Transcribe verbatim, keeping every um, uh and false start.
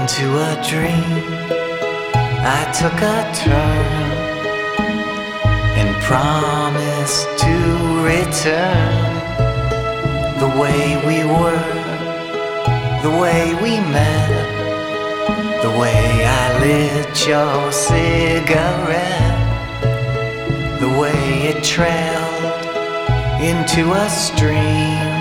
into a dream. I took a turn and promised to return the way we were, the way we met, the way I lit your cigarette, the way it trailed into a stream.